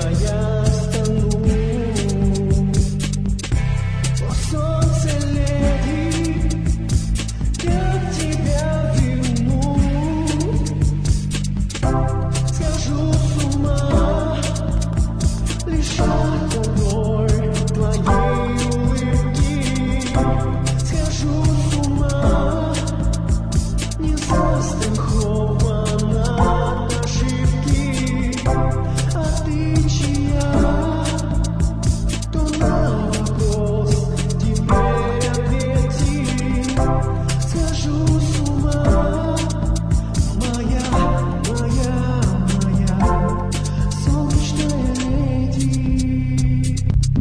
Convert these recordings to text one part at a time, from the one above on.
я стану. О, солнце, леди, я в тебя вернусь. Схожу с ума лишь от одной твоей улыбки. Схожу с ума, не застрахована от ошибки. А ты чья? То на вопрос теперь ответи. Схожу с ума, моя солнечная леди.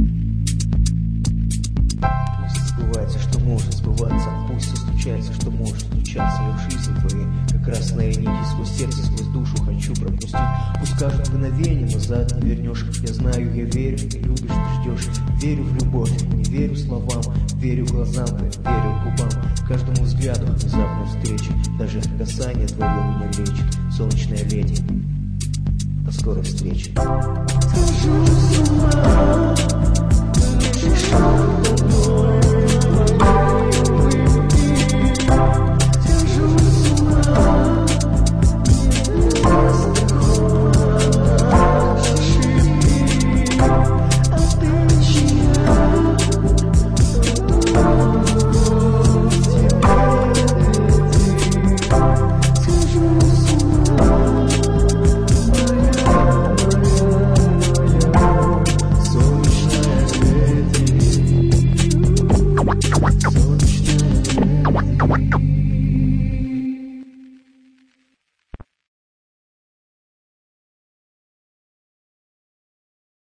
Пусть сбывается, что может сбываться, пусть все случается, что может случаться. Я в жизни твоей, как красная нить, сквозь сердце, сквозь душу хочу пропустить. Пусть скажут мгновение, назад не вернешь. Я знаю, я верю, ты любишь, ты ждешь. Верю в любовь, не верю словам, верю глазам твоим, верю губам, каждому взгляду внезапной встречи. Даже касание твое меня лечит, солнечная леди. До скорой встречи. Схожу с ума, лишь от одной